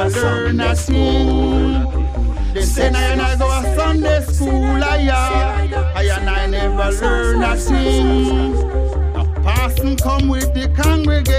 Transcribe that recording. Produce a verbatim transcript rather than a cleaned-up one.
learn a thing. They say I and I go to Sunday school, I I and I never learn a thing. A person come with the congregation.